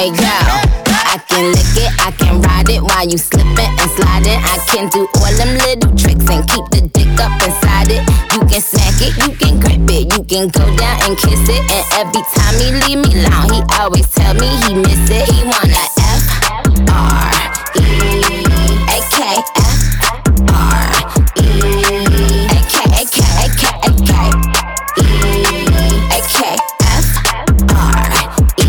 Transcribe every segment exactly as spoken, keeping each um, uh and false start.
Hey girl, I can lick it, I can ride it while you slipping and sliding. I can do all them little tricks and keep the dick up inside it. You can smack it, you can grip it, you can go down and kiss it. And every time he leave me alone, he always tell me he miss it. He wanna F R E A K F R E A K A K A K A K E A K F R E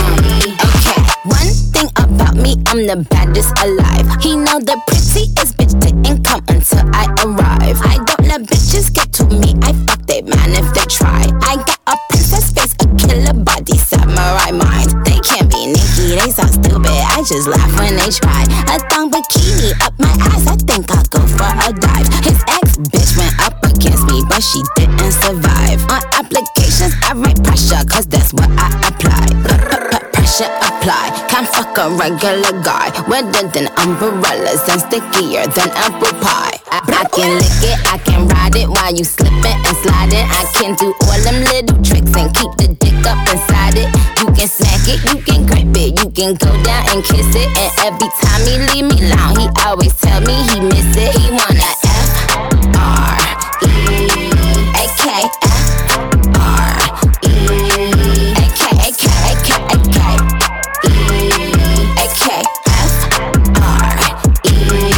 A K. One thing about me, I'm the baddest alive. He know the prettiest bitch didn't come until I arrive. I don't let bitches get to me, I fuck they man if they try. I got a princess face, a killer body, samurai mind. They can't be Nicki, they so stupid, I just laugh when they try. A thong bikini up my ass, I think I'll go for a dive. His ex bitch went up against me, but she didn't survive. On applications, I write pressure, cause that's what I apply. Pressure apply, can't fuck a regular guy. Wetter than umbrellas and stickier than apple pie. I, I can lick it, I can ride it while you slipping and sliding. I can do all them little tricks and keep the dick up inside it. You can smack it, you can grip it, you can go down and kiss it. And every time he leave me alone, he always tell me he miss it. He wanna F R E A K F R E A K A K A K A K E A K F R E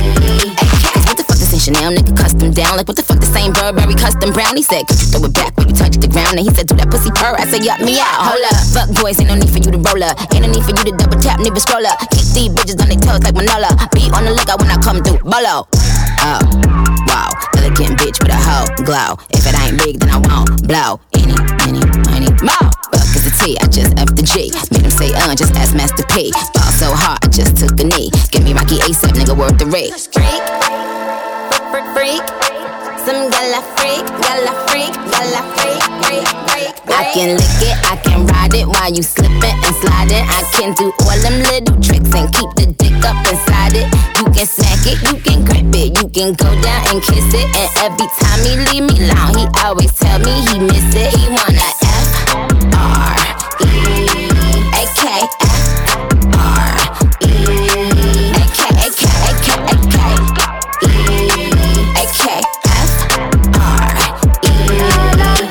A K. Cause what the fuck this ain't Chanel, nigga custom down. Like what the fuck this ain't Burberry custom brown. He said, could you throw it back when you touch the ground? And he said, do that pussy purr. I said, yup me out, hold up. Fuck boys, ain't no need for you to roll up. Ain't no need for you to double tap, need to scroll up. Keep these bitches on their toes like Manola. Be on the lookout when I come through, bolo. Oh, wow, elegant bitch with a hoe glow. If it ain't big, then I won't blow. Any, any, money, more. Fuck is the T, I just F the G. Made him say, uh, just ask Master P. Ball so hard, I just took a knee. Give me Rocky ASAP, nigga, worth the rate. Freak, freak, freak. Some gala freak, gala freak, gala freak, freak, freak. I can lick it, I can ride it while you slipping and sliding. I can do all them little tricks and keep the dick up inside it. You can smack it, you can grip it, you can go down and kiss it. And every time he leave me alone, he always tell me he miss it. He wanna F R E A K F R E A K A K A K A K E A K F R E A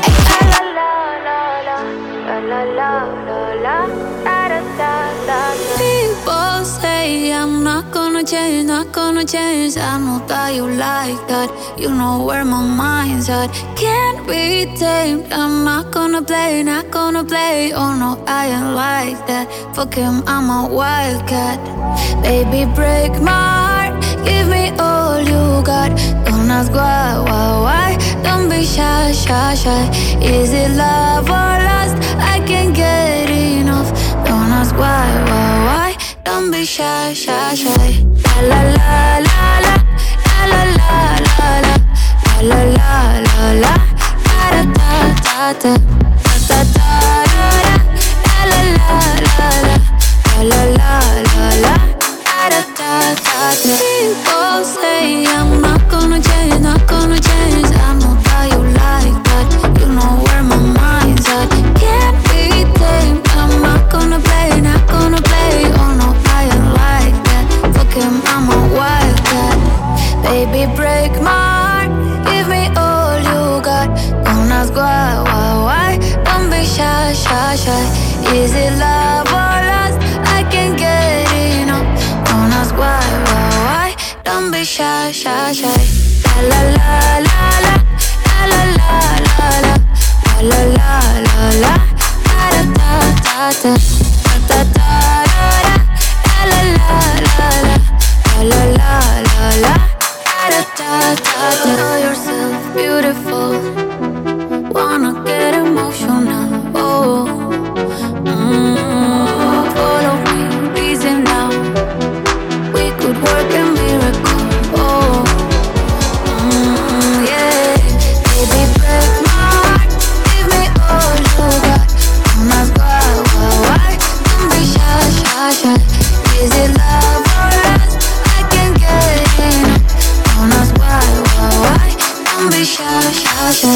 K. People say I'm not gonna change, not gonna change. I know that you like that. You know where my mind's at. Can't be tamed. I'm not gonna play, not gonna play. Oh no, I ain't like that. Fuck him, I'm a wildcat. Baby, break my heart. Give me all you got. Don't ask why, why, why. Don't be shy, shy, shy. Is it love or lust? I can't get enough. Don't ask why, why, why. Don't be shy, shy, shy. La la la la la la la la la la la la la da da da da da da da la la la la la la la la da da da da. People say I'm not gonna change, not gonna change. I know that you like that. You know where my mind's at. Can't be tamed. I'm not gonna play, not gonna play. Oh no, I ain't like that. Fuck him, I'm a wildcat. Baby, break my heart. Give me all you got. Don't ask why, why, why. Don't be shy, shy, shy. Is it love or lust? I can't get enough. Don't ask why, why, why. Don't be shy, shy, shy. La la la la la la la la la la la la la da da da da da da da la la la la la la la la da da da da. Know yourself beautiful. Wanna get emotional. Oh, mm, follow me, reason now. We could work a miracle. Oh, mm, yeah. Baby, break my heart. Give me all you got. Don't ask why, why, why. Don't be shy, shy, shy. Is it love or lust? I can't get enough. Don't ask why, why, why. Don't be shy, shy, shy.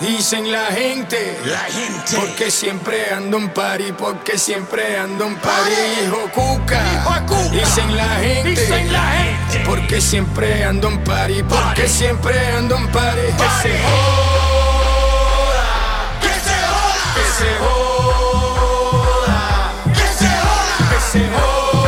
Dicen la gente, la gente, porque siempre ando en party, porque siempre ando en party. Hijo Cuca, dicen la gente, dicen la gente, porque siempre ando en party, porque siempre ando en party. Que se joda, que se joda, que se joda, que se joda, que se joda.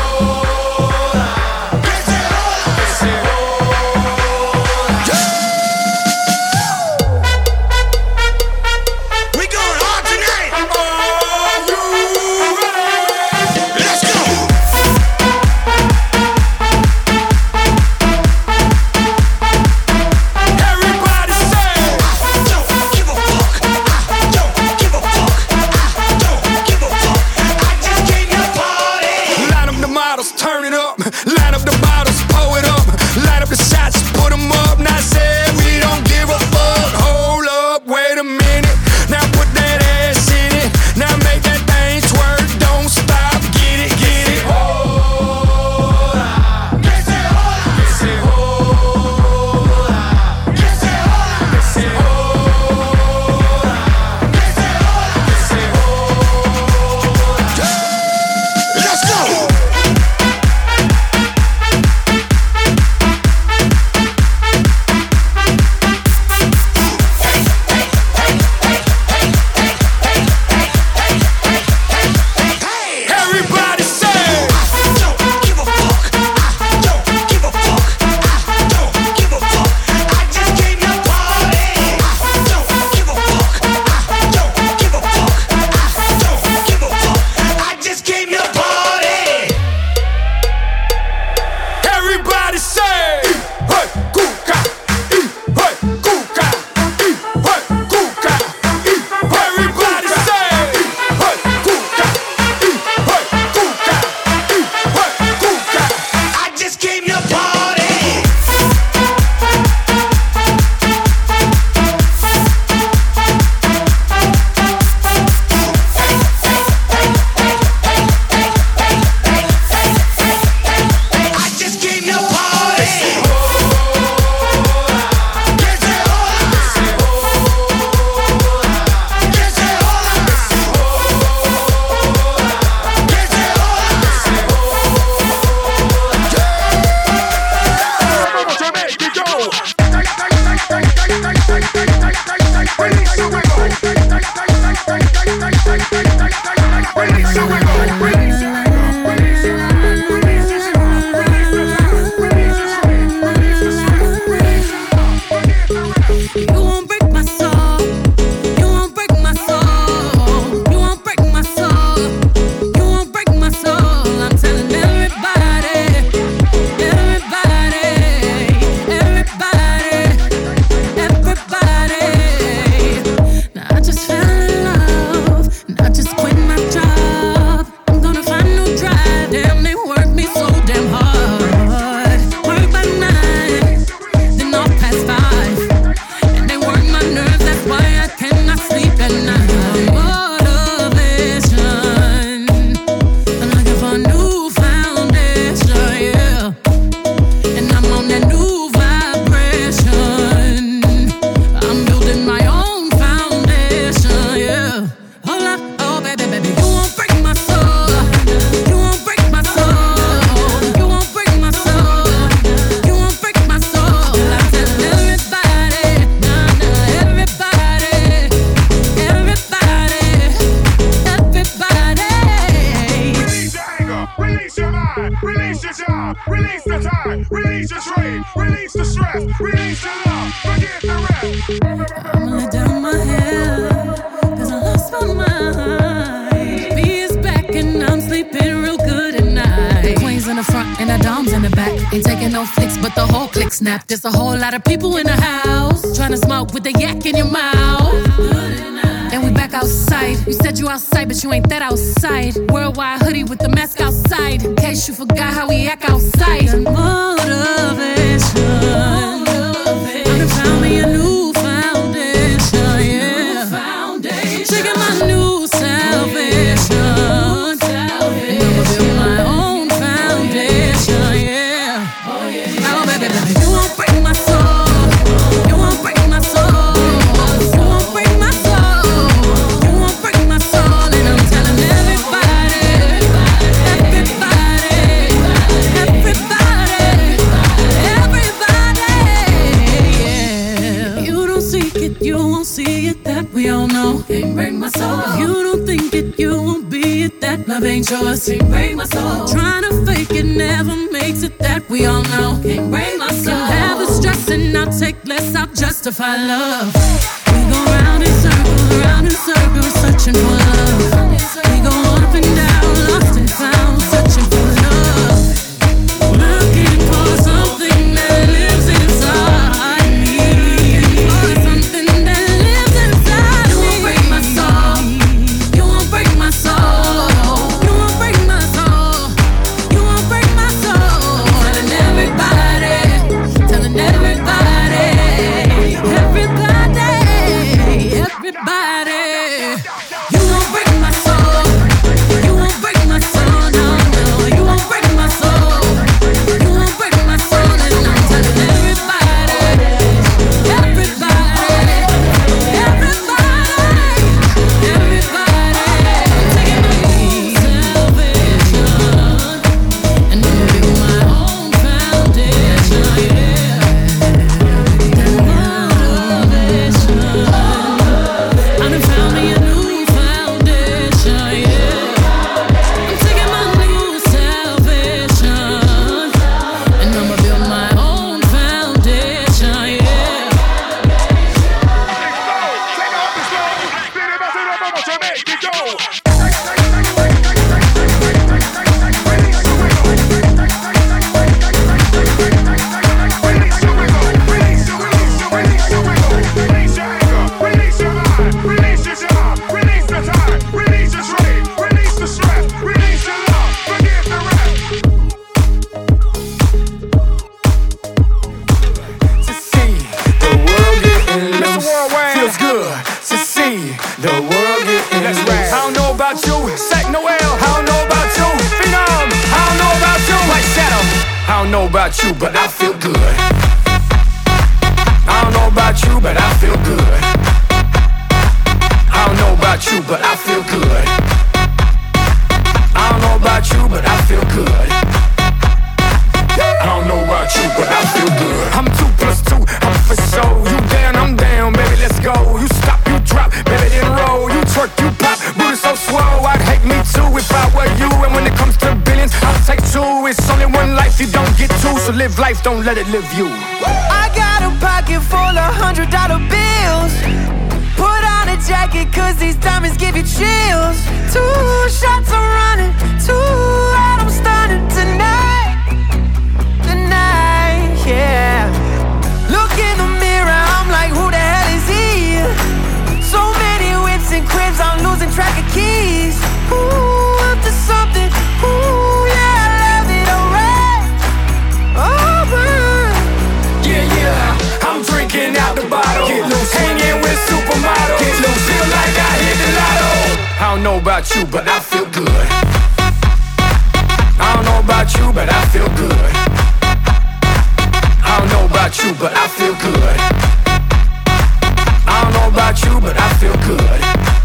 Snap, there's a whole lot of people in the house trying to smoke with the yak in your mouth. And we back outside. You said you outside, but you ain't that outside. Worldwide hoodie with the mask outside, in case you forgot how we act outside. Motivation. I've been found me a new foundation, yeah. Checking my new salvation. And I'ma build my own foundation, yeah. Oh, baby, baby, you won't break my soul. You won't break my soul. You won't break you don't think it, you won't be it. That love ain't yours, can't break my soul. Trying to fake it never makes it, that we all know. Can't break my soul. Can have the stress and I'll take less, I'll justify love. We go round in circles, round in circles, searching for love. We go up and down, lost and found, searching for love. Looking for something that lives inside me. For something that lives inside me. You won't break my soul. You won't break my soul. You won't break my soul. You won't break my soul. Telling everybody, telling everybody, everybody, everybody. You won't break my soul. You won't break my soul. No, no, you won't break my soul. You won't break my soul. And I'm telling everybody, everybody, everybody, everybody. Taking my own salvation and building my own foundation. Yeah, that motivation. I done found me a new foundation. Yeah, I'm taking my new salvation and I'ma build my own foundation. Yeah. To see the world getting loose feels good. To see the world getting loose. I don't know about you, Sack Noel. I don't know about you, Phenom. I don't know about you, White Shadow. I don't know about you, but I feel good. I don't know about you, but I feel good. I don't know about you, but I feel good. I don't know about you, but I feel good. I don't know about you, but I feel good. I'm two plus two, I'm for sure. You down, I'm down, baby, let's go. You stop, you drop, baby, then roll. You twerk, you pop, booty so swole. I'd hate me too if I were you. And when it comes to billions, I'll take two. It's only one life, you don't get two. So live life, don't let it live you. I got a pocket full of hundred dollar bills. Put on a jacket cause these diamonds give you chills. Two shots I'm running, two out I'm stunning tonight. Tonight, yeah. Look in the mirror, I'm like, who the hell is he? So many whips and cribs, I'm losing track of keys. Ooh, up to something, ooh, yeah, I love it, alright. Alright. Yeah, yeah, I'm drinking out the bottle. Get loose, hanging with supermodels. Get loose, feel like I hit the lotto. I don't know about you, but I feel good. I don't know about you, but I feel good. I don't know about you, but I feel good. I don't know about you, but I feel good.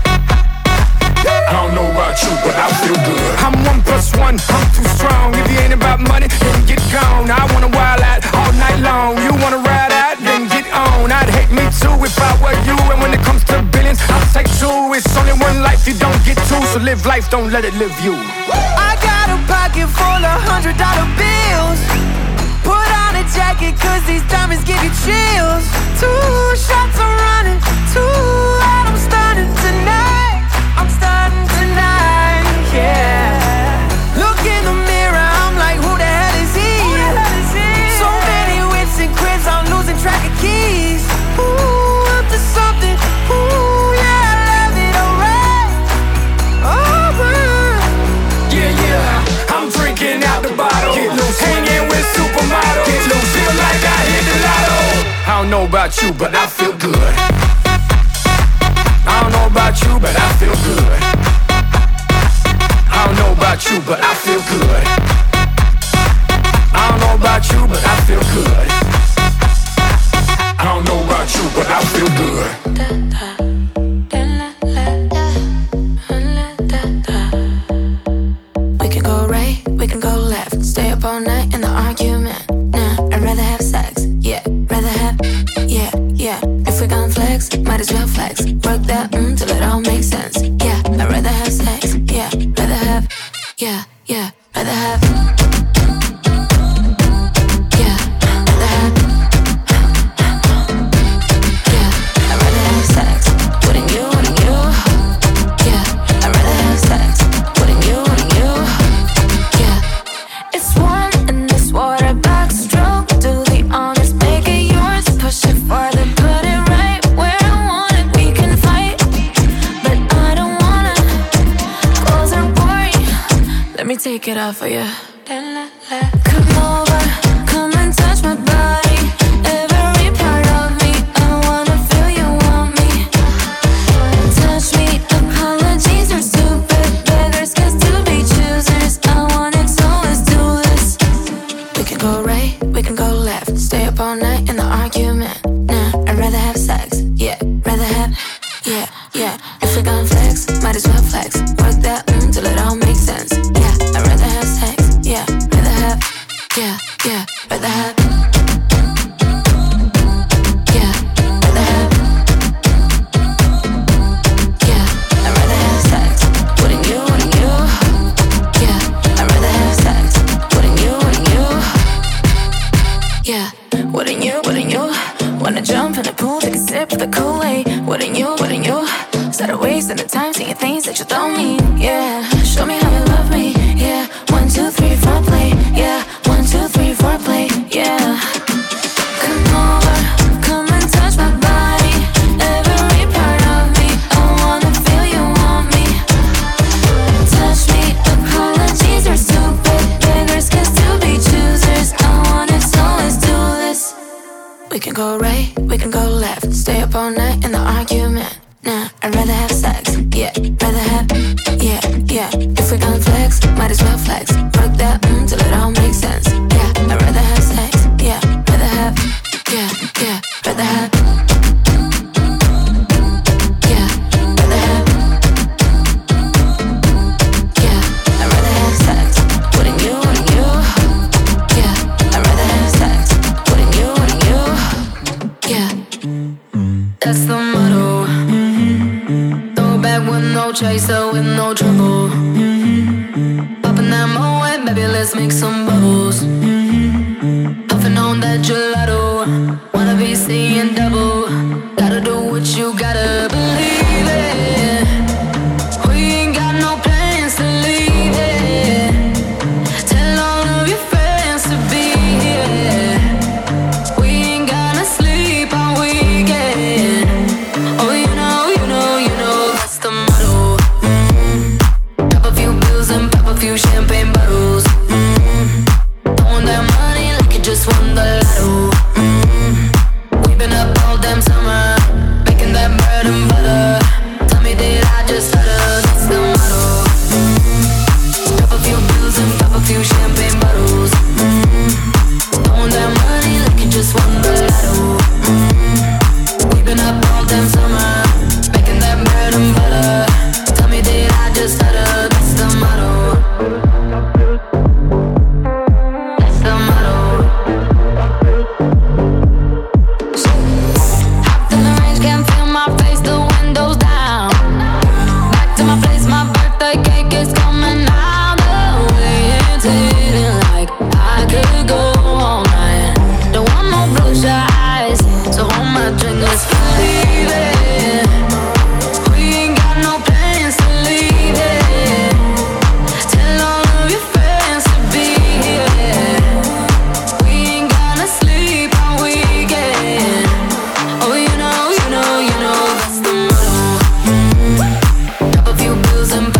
I don't know about you, but I feel good. I'm one plus one, I'm too strong. If you ain't about money, then get gone. I wanna wild out all night long. You wanna ride out, then get on. I'd hate me too if I were you. And when it comes to billions, I'll take two. It's only one life, you don't get two. So live life, don't let it live you. I got a pocket full of hundred dollar bills. Put on a jacket cause these diamonds give you chills. Two shots I'm running, two out I'm stunning tonight. I'm stunning tonight, yeah. Look in the mirror, I'm like, who the hell is he? So many whips and cribs, I'm losing track of keys. Ooh, up to something, ooh, yeah, I love it, alright. Alright. Yeah, yeah, I'm drinking out the bottle. Get loose, hanging with supermodels. Get loose, feel like I hit the lotto. I don't know about you, but I feel good. I don't know about you, but I feel good. I don't know about you, but I feel good. I don't know about you, but I feel good. I don't know about you, but I feel good. We can go right, we can go left. Stay up all night in the argument. Nah, I'd rather have sex. Yeah, rather have, yeah, yeah. If we gon' flex, me take it off for you. Come over, come and touch my body. Every part of me, I wanna feel you want me. Touch me, apologies are stupid. Beggars can still be choosers. I want it, so let's do this. We can go right, we can go left. Stay up all night in the argument. Nah, I'd rather have sex. Yeah, rather have, yeah, yeah. If we gon' flex, might as well flex. Work that mm, till it all makes sense. Yeah, I'd rather have sex. Yeah, rather have, yeah, yeah, rather have. Yeah, rather have. Yeah, I'd rather have sex. Wouldn't you, wouldn't you? Yeah, I'd rather have sex. Wouldn't you, wouldn't you? Yeah, wouldn't you, wouldn't you? Wanna jump in the pool, take a sip of the Kool-Aid. Wouldn't you, wouldn't you? Instead of wasting the time saying things that you don't mean. Yeah, show me how you love me. Yeah, one, two, three, four, play. Yeah, one, two, three, four, play. Yeah. Come over, come and touch my body. Every part of me, I wanna feel you want me. Touch me, apologies are stupid. Beggars can still be choosers. I want it, so let's do this. We can go right, we can go left. Stay up all night in the argument. Nah, I'd rather have sex. Yeah, rather have, yeah, yeah. If we gon' flex, might as well flex. Work that mm, till it all makes sense. Yeah, I'd rather have sex. Yeah, rather have, yeah, yeah, rather have. Yeah, rather have. Yeah, I'd rather have sex. Wouldn't you, wouldn't you? Yeah, I'd rather have sex. Wouldn't you, wouldn't you? Yeah, That's the motto. Throw back with no chaser, with no trouble. Popping that Moet, baby, let's make some bubbles. Puffing on that gelato, wanna be seeing double. Gotta do what you gotta believe it. We ain't got no plans to leave it. Tell all of your friends to be here. We ain't gonna sleep all weekend. Oh, you know, you know, you know, that's the motto. Mm-hmm. Pop a few pills and pop a few champagne bottles. Mm-hmm. Throwing that money like you just won the lotto. Mm-hmm. We've been up all damn summer, making that bread and butter. Tell me, did I just stutter? That's the motto. Mm-hmm. Pop a few pills and pop a few champagne bottles. Mm-hmm. Throwing that money like you just won the lotto. Mm-hmm. We've been up all damn summer, making that bread and butter. Tell me, did I just stutter? That's the motto. That's the motto. Hopped in the range, can't feel my face, the windows down. Back to my place, my birthday cake is coming out. The way it's hitting, like I could go all night. Don't want no bloodshot eyes, so hold my drink, let's believe it. We ain't got no plans to leave it. Tell all of your friends to be here. We ain't gonna sleep all weekend. Oh, you know, you know, you know, that's the motto. Mm-hmm. Pop a few pills and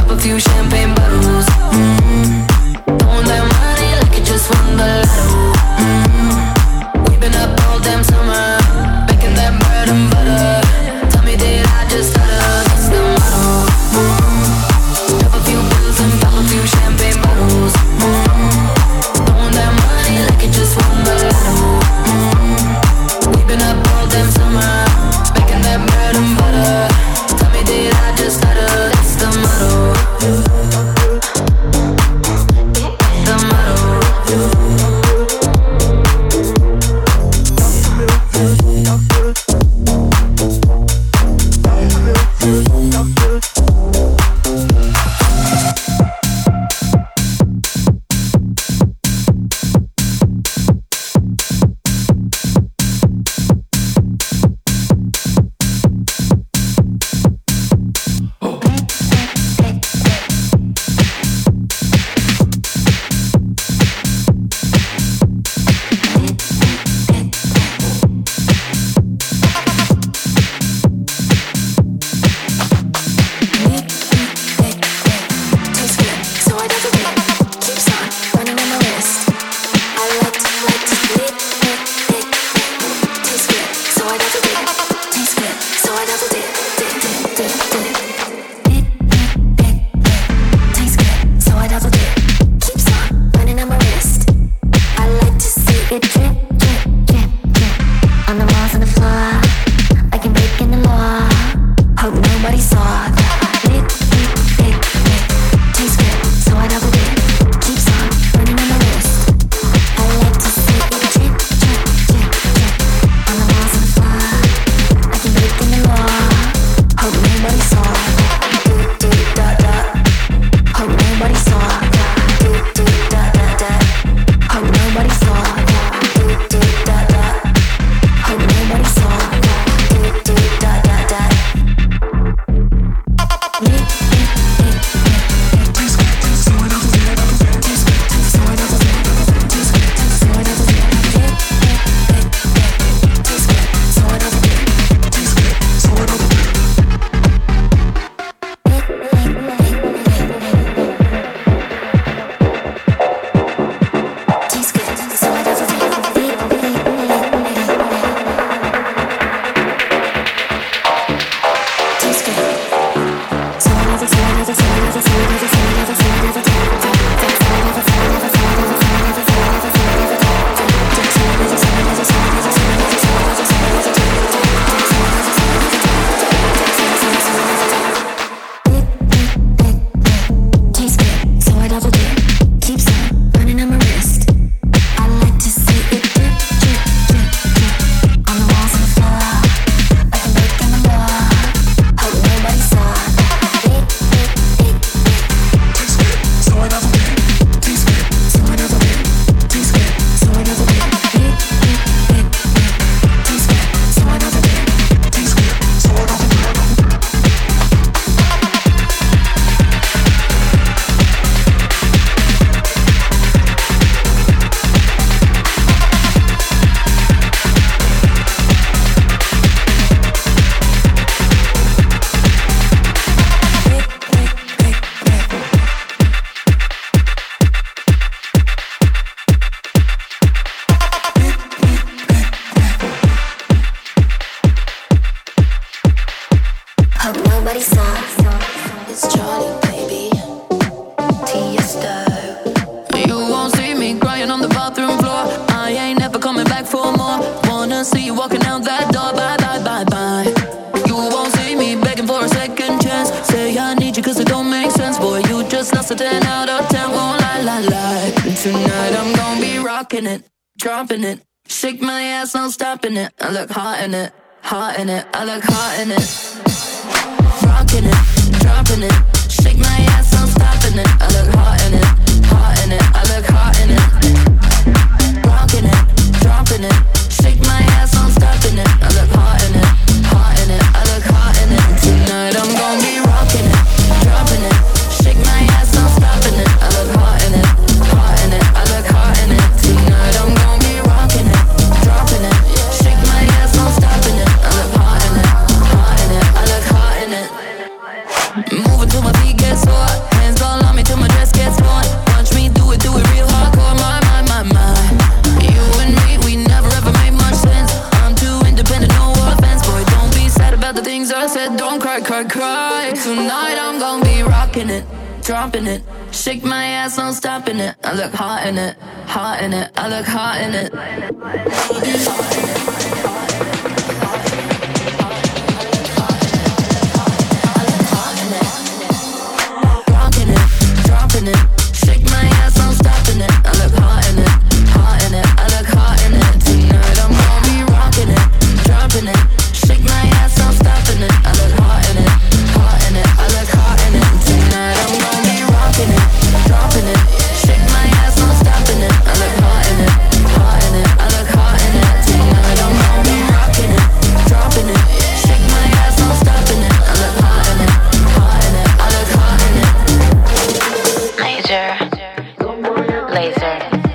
Dropping it, shake my ass, no stopping it. I look hot in it, hot in it. I look hot in it. Rocking it, dropping it, shake my ass, no stopping it. I look hot in it, hot in it. I look hot in it. Rocking it, dropping it, shake my ass, no stopping it. I look hot in it, hot in it. I look hot in it. Tonight I'm gonna be rocking it, dropping it, shake my ass, no stopping it. I look hot in it, hot in it. I look hot in it. Tonight I'm gonna dropping it, shake my ass, no stopping it. I look hot in it, hot in it. I look hot in it. Moving till my feet get sore, hands all on me till my dress gets torn. Watch me do it, do it real hardcore. My, my, my, my. You and me, we never ever made much sense. I'm too independent, no offense. Boy, don't be sad about the things I said. Don't cry, cry, cry. Tonight I'm gonna be rocking it, dropping it, shake my ass, no stopping it. I look hot in it, hot in it. I look hot in it. Rocking it, dropping it, shake my ass, no stopping it. I look hot in it, hot in it. I look hot in it. Tonight I'm gonna be rocking it, dropping it, shake my ass, no stopping it. I look hot in it, hot in it. I look hot in it. Tonight I'm gonna be rocking it, dropping it, shake my ass, no stopping it. I look hot in it, hot in it. I look hot in it. Tonight I'm gonna be rocking it, dropping it, shake my ass, no stopping it. I look hot in it, hot in it. I look hot in it. Major, laser.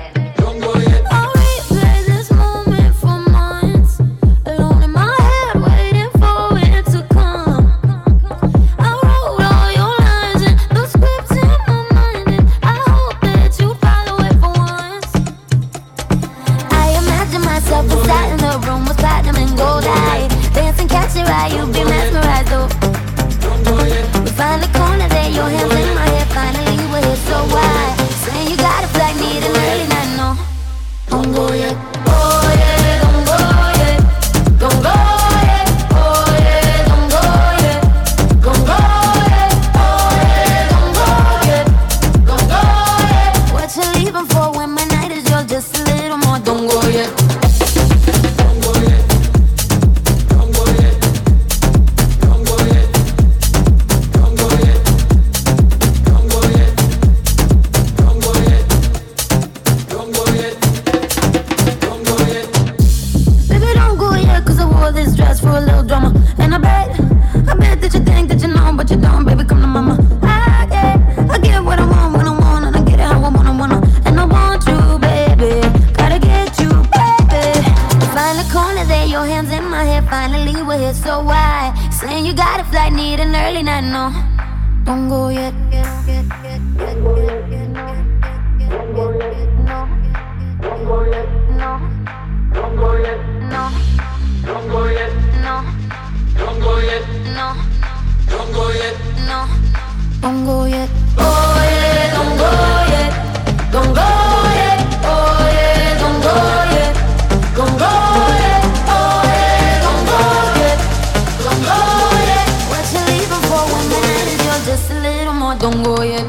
You be mesmerized, oh. We find the corner there, your hands in my hair. Finally we're here, so why? Saying you got a flight, need an early night, no. Don't go yet, oh yeah, don't go yet. Don't go yet, oh yeah, don't go yet. Don't go yet, oh yeah, don't go yet. Don't go yet. What you leaving for when my night is yours? Just a little more, don't go yet. So why? Saying you got a flight, need an early night, no. Don't go yet. No. Don't go yet. No. Don't go yet. No. Don't go yet. No. Don't go yet. No. Don't go yet. No. Don't go more, don't go yet.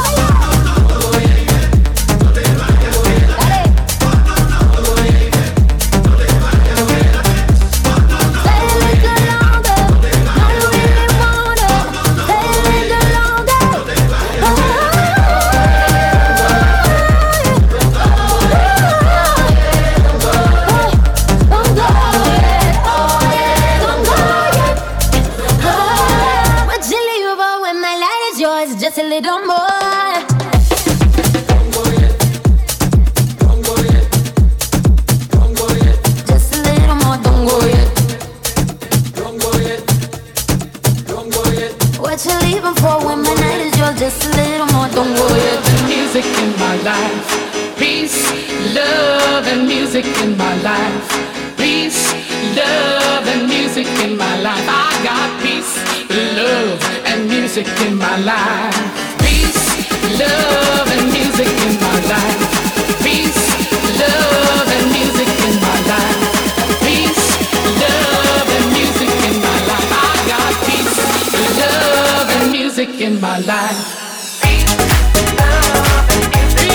Just a little more. Don't go yet. Don't go yet. Don't go yet. Just a little more. Don't go yet. Don't go yet. Don't go yet. What you leaving for when my night is yours? Just a little more. Don't go yet. The music in my life, peace, love, and music in my life. Peace, love, and music in my life. I got peace, love, and music in my life. Peace, love, and music in my life. Peace, love, and music in my life. Peace, love, and music in my life. I got peace, love, and music in my life. Peace, love, and music.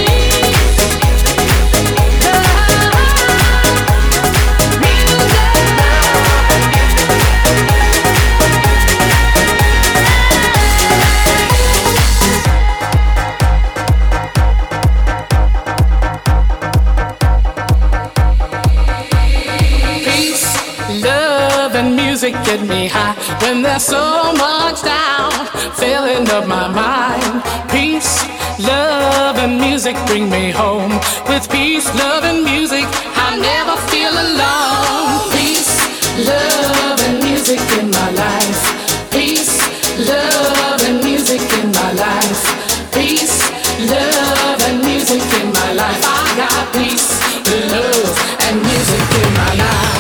Music get me high when there's so much down, filling up my mind. Peace, love, and music bring me home. With peace, love, and music, I never feel alone. Peace, love, and music in my life. Peace, love, and music in my life. Peace, love, and music in my life. I got peace, love, and music in my life.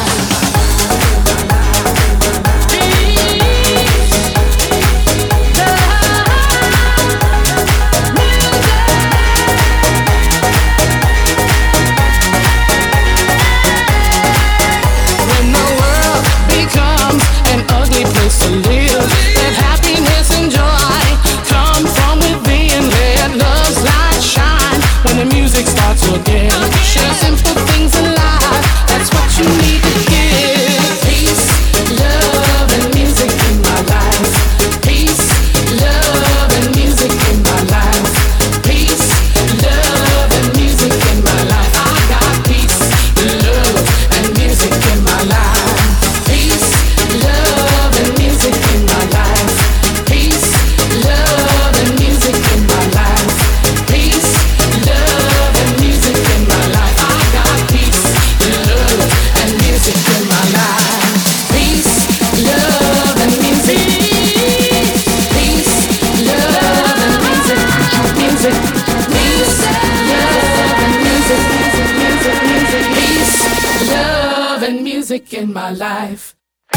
Again, share simple things in life. That's what you need to give. Peace, love, and music in my life. Peace, love, and music in my life. Peace, love, and music in my life. I got peace, love, and music in my life. Peace, love, and music in my life. Peace, love, and music in my life. Peace, love, and music in my life. I got peace, love, and music in my life. Peace, love, and music. Peace, love, and music. Music. Peace, love, and music. Music, music, music. Peace, love, and music in my life.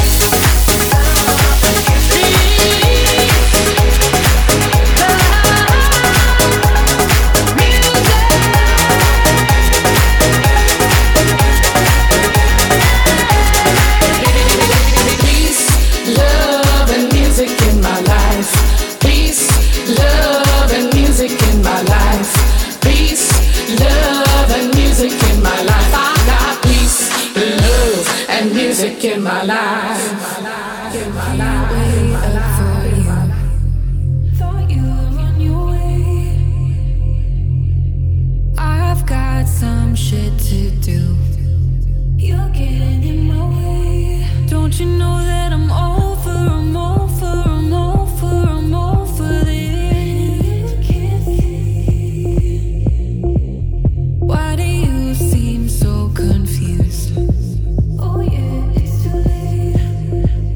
In my life, in my life, in my life. Thought you were on your way. I've got some shit to do. You're getting in my way. Don't you know that I'm over, I'm over, I'm over, I'm over this? Why do you seem so confused? Oh yeah.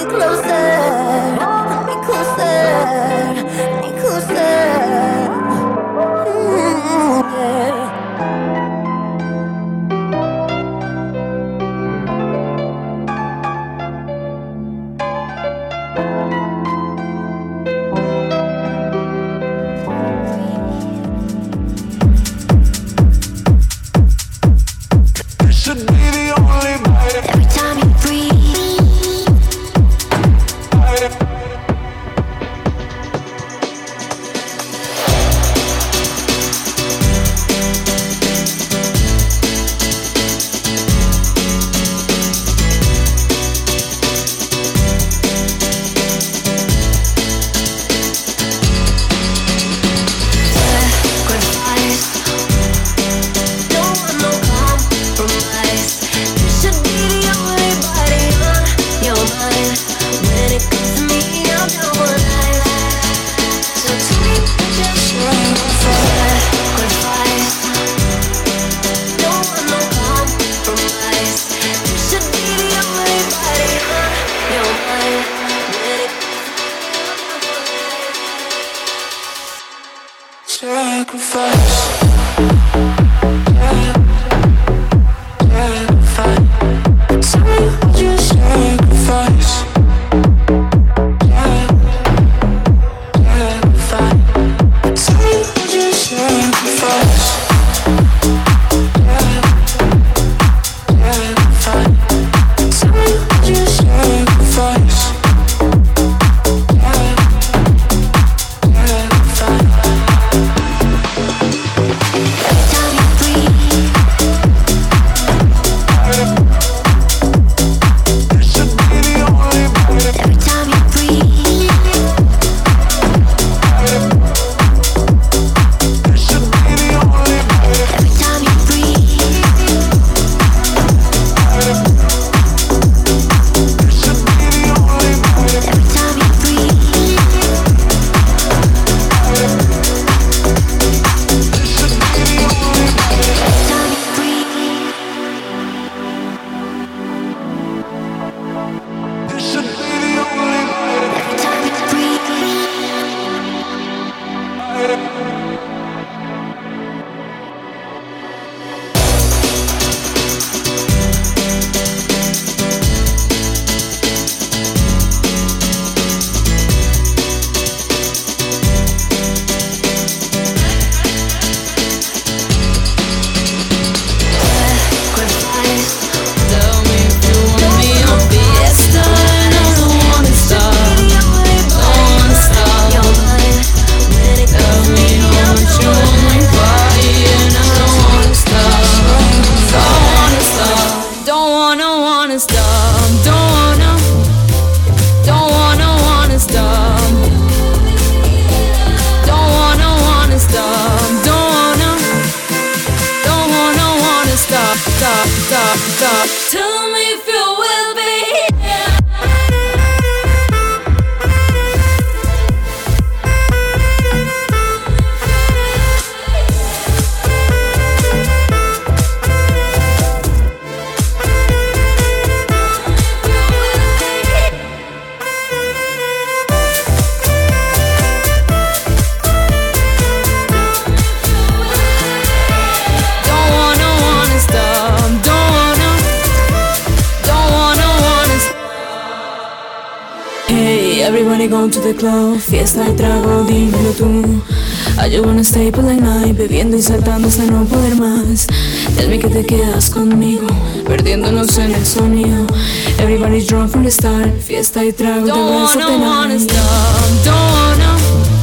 Everybody go to the club, fiesta y trago, dímelo tú. I just wanna stay up all night, bebiendo y saltando hasta no poder más. Tell me que te quedas conmigo, perdiéndonos en el sonido. Everybody's drunk from the start, fiesta y trago, don't the rest of the wanna, wanna night. stop, don't wanna,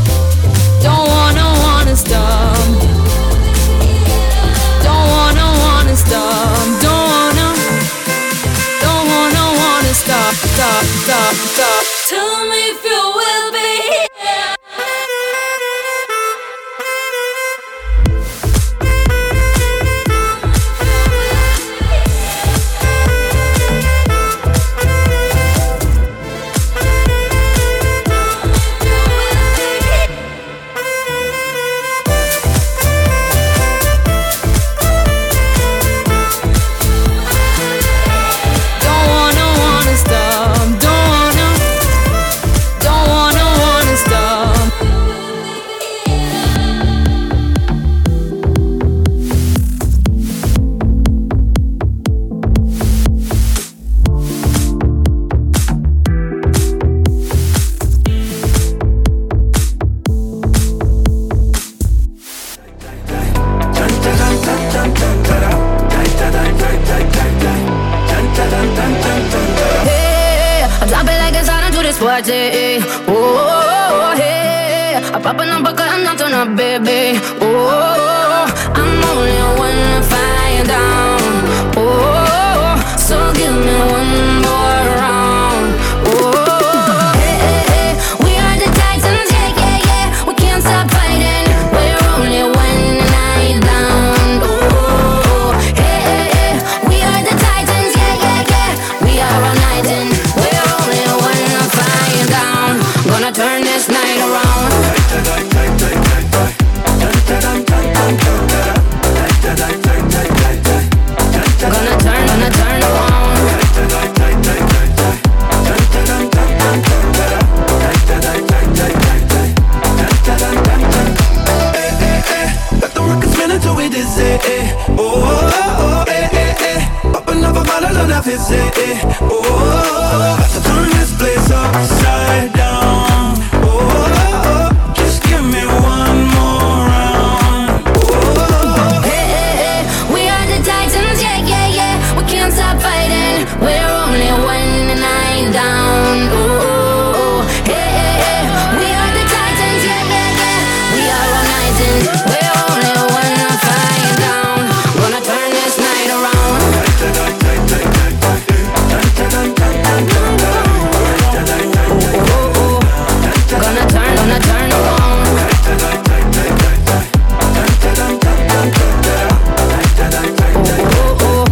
don't wanna, wanna stop. Don't wanna, wanna stop, don't wanna, don't wanna, wanna stop, stop, stop, stop. Tell me if you will be here. Don't wanna, wanna stop, don't wanna, sweaty. Oh, hey, I'm popping up a cut, I'm not on a baby. Oh, I'm only one fire down. Oh, so give me one more round. Oh, hey, hey, hey, we are the Titans, yeah, yeah, yeah. We can't stop fighting. We're only one night down. Oh, hey, hey, hey, we are the Titans, yeah, yeah, yeah. We are all night in. We're only one fire down. Gonna turn this night around. Gonna turn, gonna turn around. Let the record spin until we dizzy. Oh, oh, oh, eh, eh, eh. Popping up a bottle of that fizzy. Oh, oh, oh. Got to turn this place upside down. Oh, oh, oh. Just give me one more round. Oh, oh, oh. Hey, hey, hey, we are the Titans, yeah, yeah, yeah. We can't stop fighting. We're only one night down. Ooh, ooh, ooh. Hey, hey, hey, we are the Titans, yeah, yeah, yeah. We are all night in. We're only one fire down. Gonna turn this night around. Ooh, ooh, ooh. Gonna turn, gonna turn around. Ooh, ooh, ooh.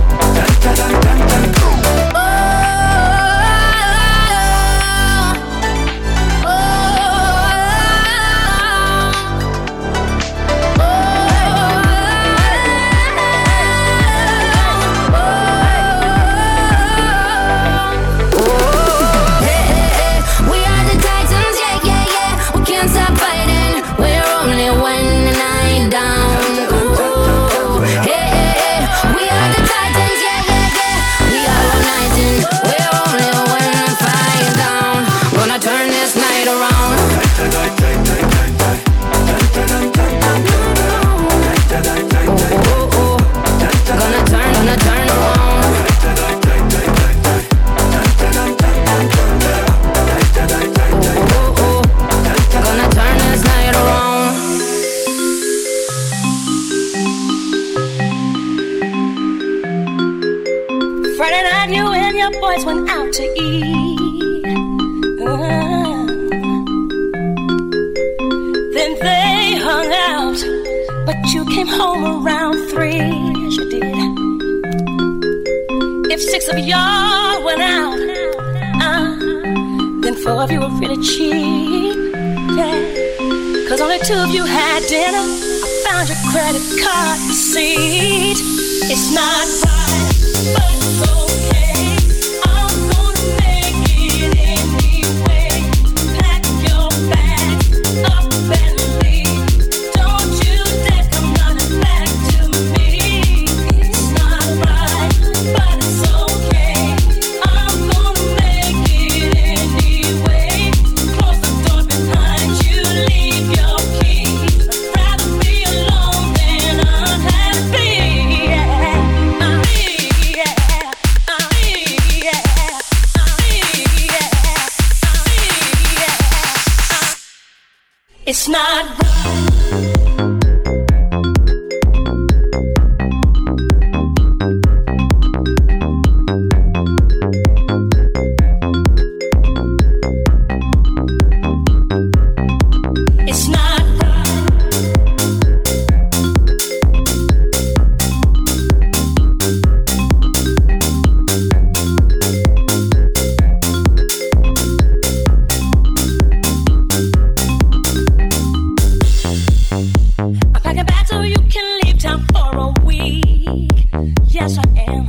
We are the Titans, yeah, yeah, yeah. We can't stop fighting. We're only one night down. Ooh, hey, hey, hey. We are the Titans, yeah, yeah, yeah. We are all night in. We're only one fire down. Gonna turn this night around. Ooh, ooh, ooh. Gonna turn, gonna turn around. Ooh, ooh, ooh. Gonna turn this night around. Friday night, you and your boys went out to eat. Uh, then they hung out, but you came home around three. Yes, you did. If six of y'all went out, uh, then four of you were really cheap. Yeah. Cause only two of you had dinner. I found your credit card receipt. It's not right, but it's okay. I'm gonna make it anyway. Pack your bags up and leave. Don't you dare come running back to me. It's not right, but it's okay. I'm gonna make it anyway. Close the door behind you, leave your keys. I'd rather be alone than unhappy. Yeah. It's not right. It's not right. I'm packing back so you can leave town for a week. Yes, I am.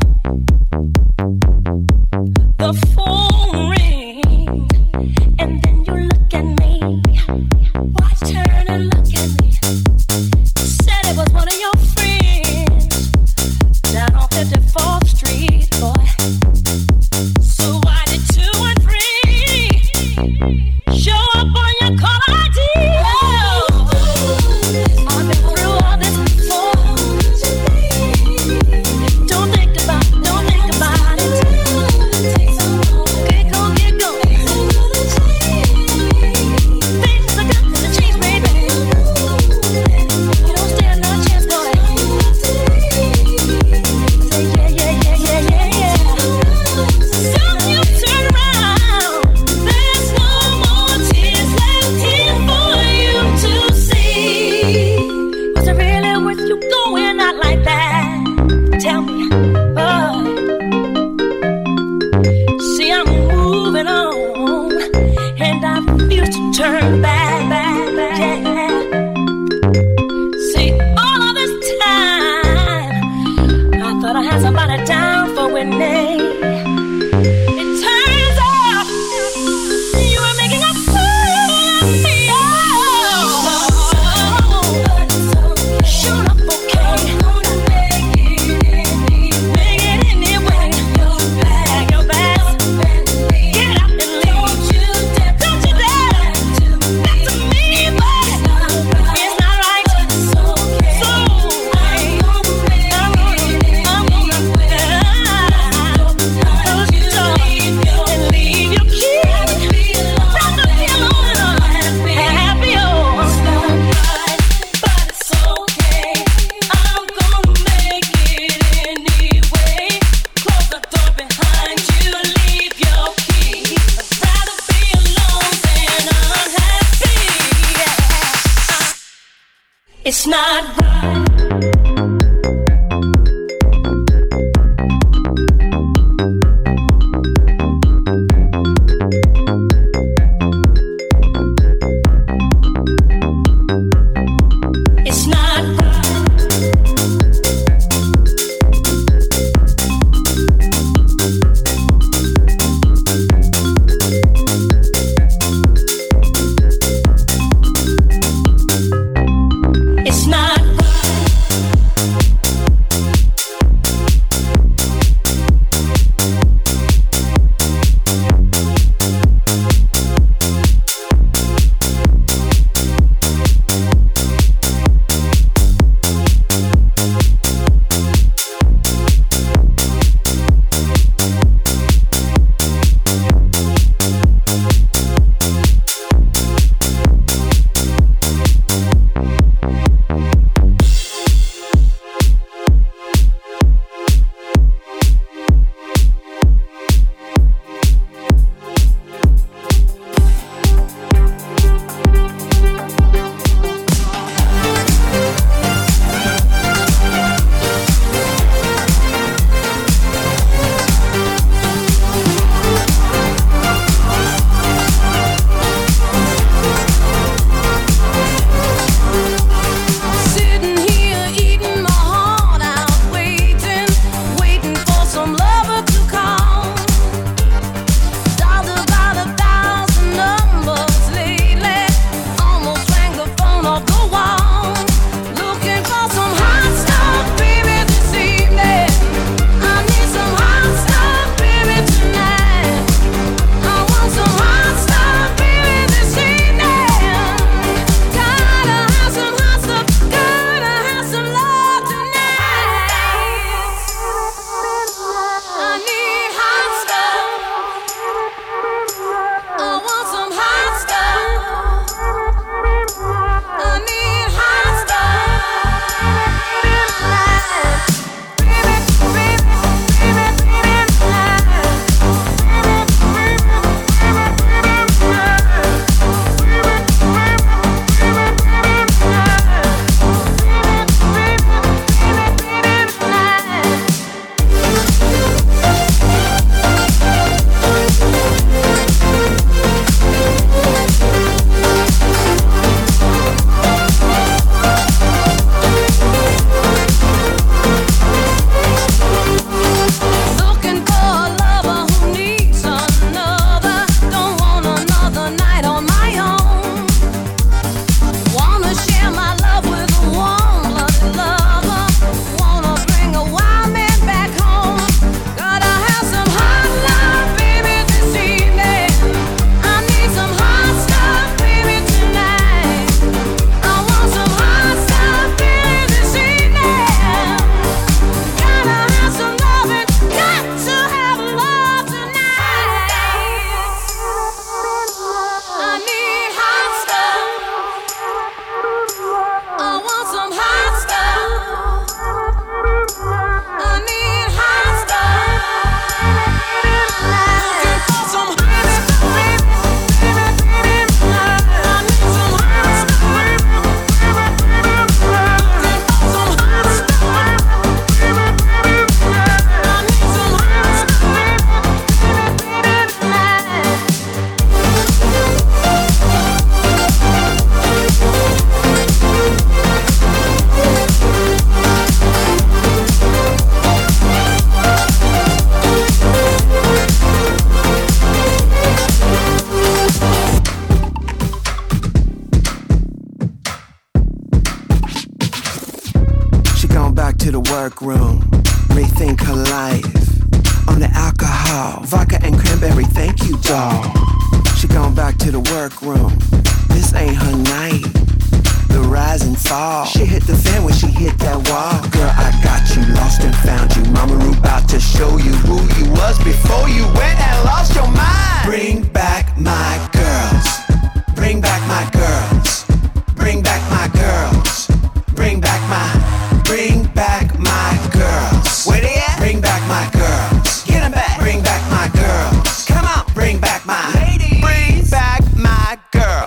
The phone rings, and then you look at me. Why turn and look at me? Said it was one of your friends down on fifty-fourth Street, boy. So why did two and three show up on your call I D? I've been through all this before. Don't think about, don't think about it. Get go, get go. and I refuse to turn back, back, back. Yeah. See, all of this time, I thought I had somebody down for winning. It turns out you were making a fool of me. Oh, shoot up, okay. Make it anyway. Pack your bags, get up and leave. Don't you dare, don't you dare. That's to me, but it's not right. So I'm gonna make I'm gonna, I'm gonna, close your door and leave your key. Rather be alone and happy, oh. But it's okay. I'm gonna make it anyway. Close the door behind you, leave your key. I'd rather be alone than unhappy. Yeah. It's not right. It's not right. It's not right. workroom, rethink her life. On the alcohol, vodka and cranberry, thank you, doll. She gone back to the workroom, this ain't her night. The rise and fall, she hit the fan when she hit that wall. Girl, I got you, lost and found you. Mama Ru about to show you who you was before you went and lost your mind. Bring back my girls, bring back my girls, bring back my girls, bring back my, bring back my girls. Where they at? Bring back my girls, get them back. Bring back my girls, come on. Bring back my ladies, bring back my girls.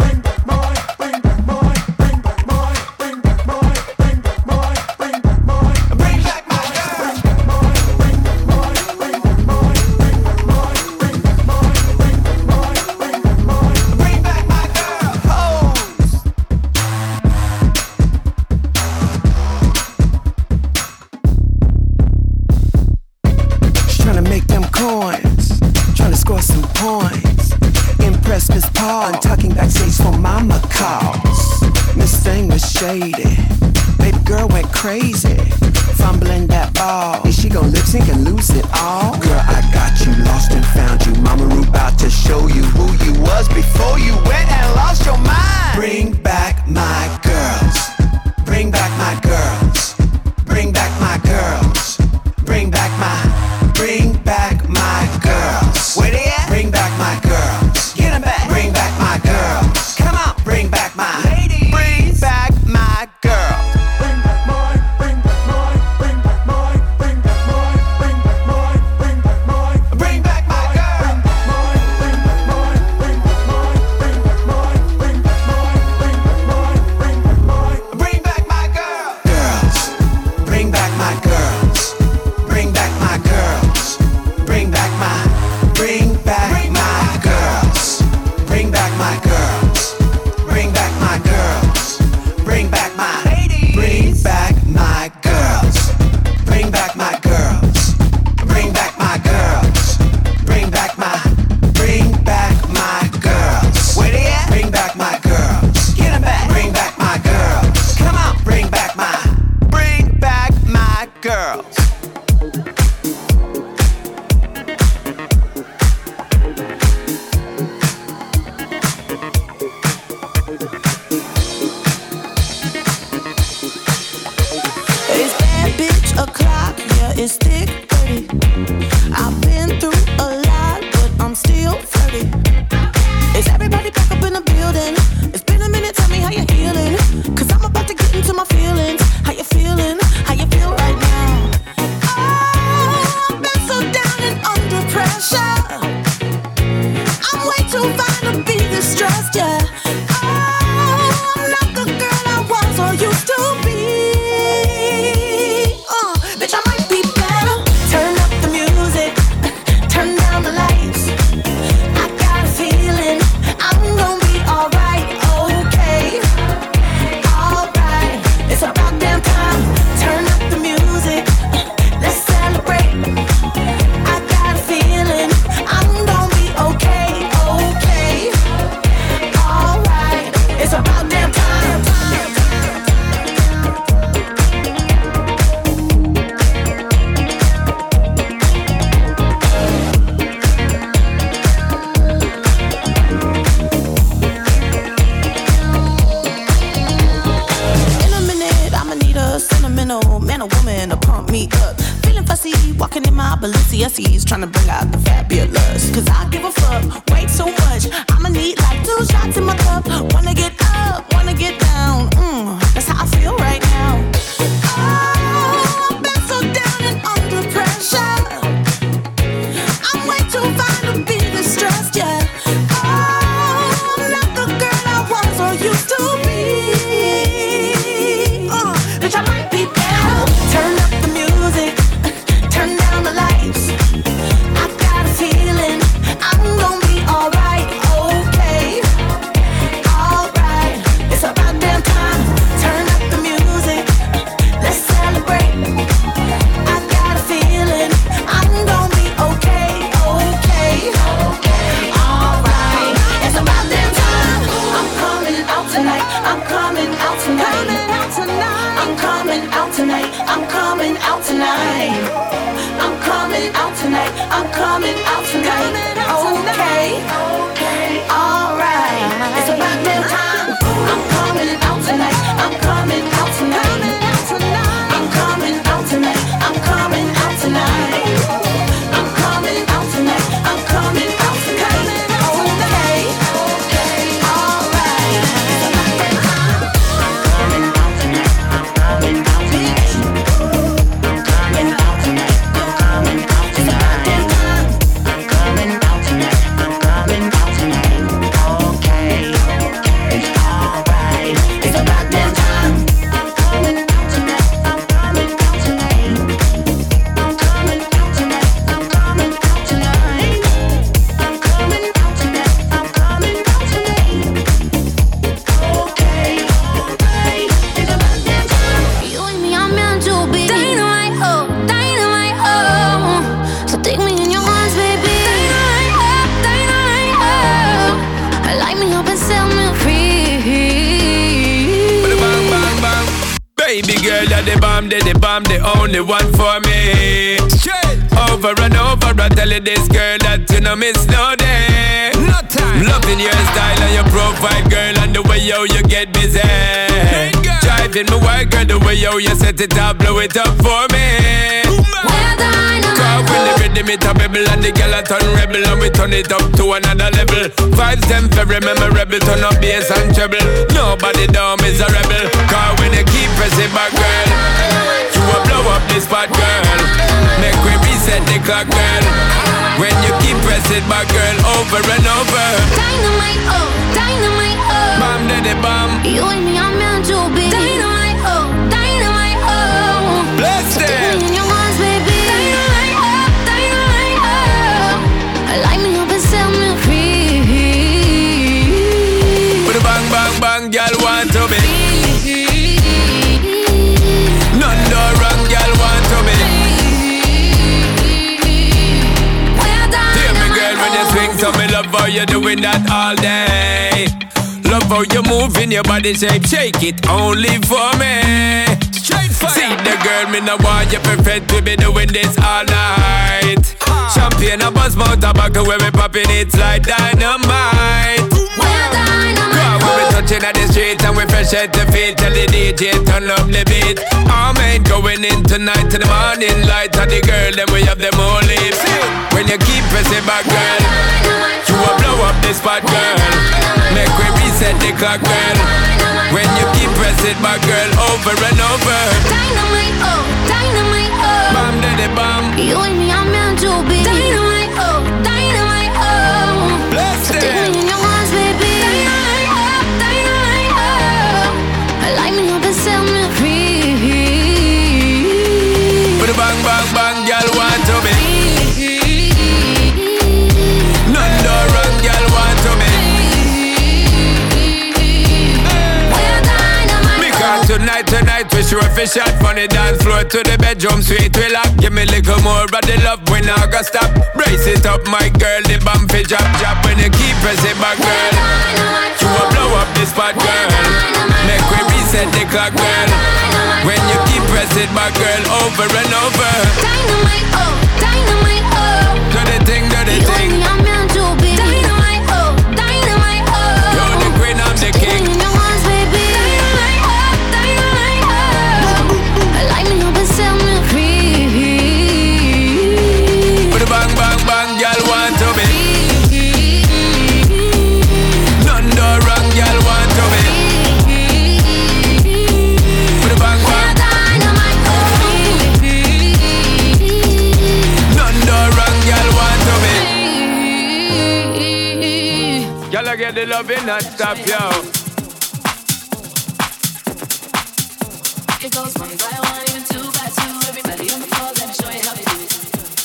Shady. Baby girl went crazy, fumbling that ball. Is she gon' lip sync and lose it all? Girl, I got you, lost and found you. Mama Ru about to show you who you was before you went and lost your mind. Bring back my girls, bring back my girls, bring back my girls, bring back my, bring back my girls. Where they at? Bring back my girls, get them back. Bring back my girls, come on. Bring back my ladies, bring back my girl. Bring back mine, bring back mine, bring back mine, bring back mine, bring back mine, bring back mine, bring back my girl. Bring back mine, bring back mine, bring back mine, bring back mine, bring back mine, bring back mine, bring back mine, bring back my girl. Girls, bring back my girls, bring back my girls, bring back my, bring back my girls, bring back my girls, bring back my girls. Bring back my ladies. Bring back my girls. Bring back my girls. Bring back my girls. Bring back my. Bring back my girls. Where they at? Bring back my girls. Get them back. Bring back my girls. Come on. Bring back my. Bring back my girls. O'clock, yeah, it's thick thirty. I've been through a lot, but I'm still flirty. Is everybody back up in the building? It's been a minute, tell me how you're healing. Cause I'm about to get into my feelings. How you feeling? How you feel right now? Oh, I've been so down and under pressure. I'm way too fine to be distressed, yeah. Oh, I'm not the girl I was or used to be. Bitch, I might be better. Turn up the music, turn down the lights. I got a feeling I'm gonna be alright, okay. Alright, it's about damn time. Turn up the music, let's celebrate. I got a feeling I'm gonna be okay, okay. Alright, it's about damn time. Man or woman to pump me up. Feeling fussy, walking in my Balenciennes, trying to bring out the fabulous. Cause I give a fuck, way too much. I'ma need like two shots in my cup. Wanna get up, wanna get down. Mm, that's how I feel right now. Oh, I've been so down and under pressure. I'm way too fine to be distressed, yeah. Oh, I'm not the girl I was or used to be. Uh, bitch, I might be better. Turn up the music, turn down the lights. I got a feeling I'm gonna be alright, okay. tonight. Okay, alright. It's about that time. I'm coming out tonight. I'm coming out tonight. I'm coming out tonight. I'm coming out tonight. I'm coming out tonight. I'm coming out tonight. Okay, alright. It's about that time. I'm coming out tonight. I'm coming out tonight. I'm coming out tonight. I'm coming out tonight. I'm coming out tonight. I'm coming out tonight. Okay, it's alright. It's about that time. I'm coming out tonight. I'm coming out tonight. I'm coming out tonight. I'm coming out tonight. I'm coming out tonight. I'm coming out tonight. Okay, alright. It's about that time. You and me are meant to be dynamite, oh, dynamite, oh. So take me in your arms, baby. Dynamite, oh, dynamite, oh. Light me up and set me free. Bang, bang, bang. Baby girl, you're the bomb, the the bomb, the only one for me. Over and over, I tell you this girl that you know miss no day. No time. Loving your style and your profile, girl, and the way yo you get busy. Driving me wild, girl, the way yo you set it up, blow it up for me. We're dynamite, Cause when the rhythm it a bubble and the girl a turn rebel and we turn it up to another level. Vibes them very memorable, turn up bass and treble. Nobody down is a rebel. Cause when you keep pressing back, girl, you will blow up this spot, girl. Make we reset the clock, girl. When you keep pressing back, girl, over and over. dynamite, oh, dynamite, oh. Bam, daddy, bam. You and me are meant to be dynamite, oh, dynamite, oh. Bless Take them. me in your arms, baby. Dynamite, oh, dynamite, oh. Light me up and set me free. With a bang, bang, bang, girl want to be. None no wrong, girl want to be. We're Hear me, girl, when you dynamite, swing, so me love how you doing that all day. Love how you move in your body shape, shake it only for me. Straight fire. See the girl, me no want you perfect, we be doing this all night. Champagne, a buzz, mouth, tobacco, when we popping it's like dynamite. we're dynamite, Cause when we touching at the street and we fresh at the feet, tell the D J turn up the beat. Our man going in tonight to the morning light, and the girl then we have them all lips. When you keep pressing back, girl, you will blow up this spot, girl. Make we reset the clock, girl. When you keep pressing back, girl, over and over. dynamite, oh, dynamite, oh. Bam, daddy, bam. You and me are meant to be dynamite, oh, dynamite, oh. Bless Take them. me in your arms, baby. Dynamite, oh, dynamite, oh. Light me up and set me free. With a bang, bang, bang, girl want to be. None no wrong, girl want to be. We're dynamite, Because tonight, tonight we sure fi shot from the dance floor to the bedroom sweet we lock. Give me little more of the love when I go stop. Brace it up, my girl, the bump fi drop, drop. When you keep pressing back, girl, you will blow up this spot, girl. Make we reset the clock, girl. When you keep pressing back, girl, over and over. dynamite, oh, dynamite, oh. Do the thing, do the You and thing. me are meant to be dynamite, oh, dynamite, oh. You're the queen, I'm the Take me king. in your arms, baby. Dynamite, oh, dynamite, oh. Light me up and set me free. With a bang, bang, bang, girl want to be. None no wrong, girl want to be. With a bang, bang. We're dynamite, oh. None no wrong, girl want to be. Girl, I get the love in that stop, yo. It goes one by one, even two by two. Everybody on the floor, let me show you how we do it.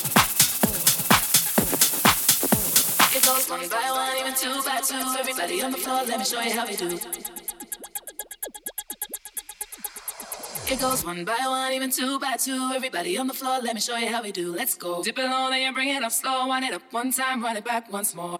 It goes one by one, even two by two. Everybody on the floor, let me show you how we do it. It goes one by one, even two by two. Everybody on the floor, let me show you how we do. Let's go. Dip it low, then you bring it up slow. Wind it up one time, run it back once more.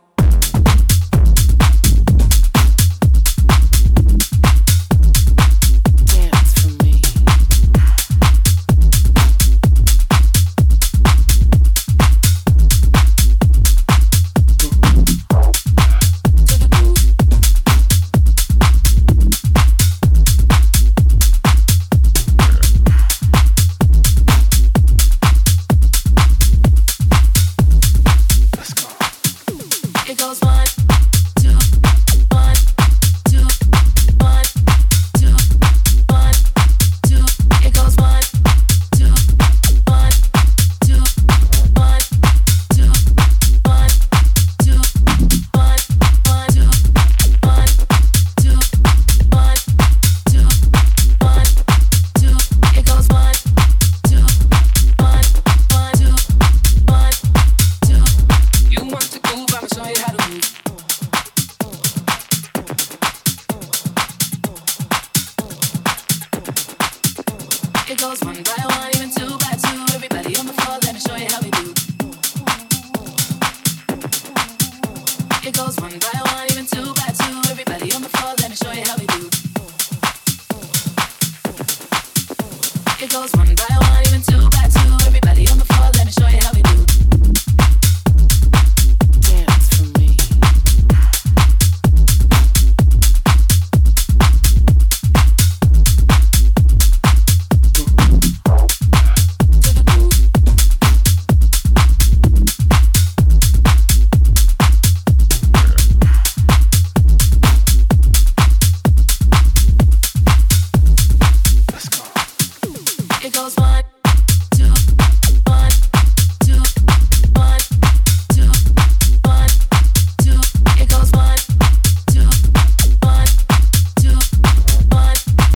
not even too